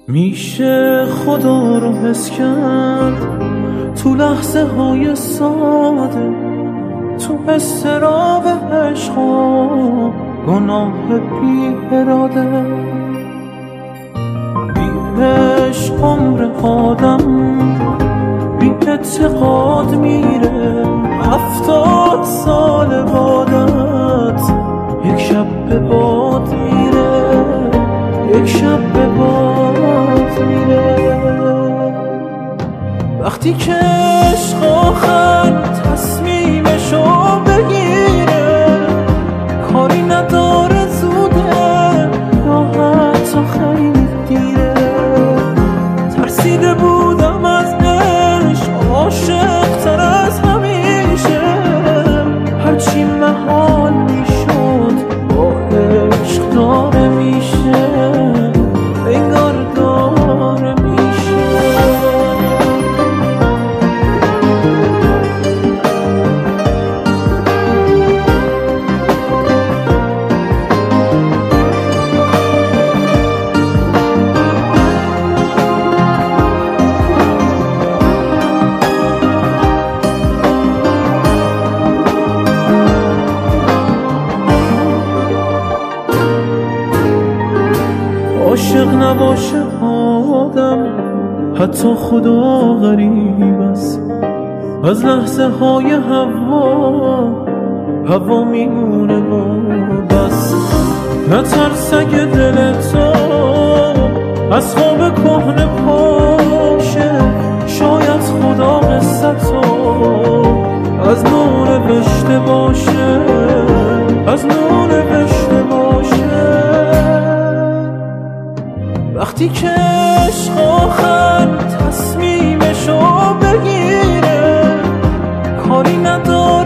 میشه خدا رو حس کرد تو لحظه های ساده، تو اضطراب عشق و گناه بی اراده. بی عشق عمر آدم بی اعتقاد میره، 70 سال بادت یک شب به باد میره، یک شب به باد میره. وقتی که عشق آخر تصمیمشو بگیره، کاری نداره زوده یا حتی خیلی دیره. ترسیده بودم از عشق، عاشق تر از همیشه، هرچی محال میشد با عشق داره میشه، انگار داره میشه. عاشق نباشه آدم، حتی خدا غریب است. از لحظه های هوا میمونه و بس. نترس اگه دل تو از خواب کهنه پاشه، شاید خدا قصتو از نو نوشته باشه، از نو نوشته باشه. وقتی که عشق آخر تصمیمشو بگیره، کاری نداره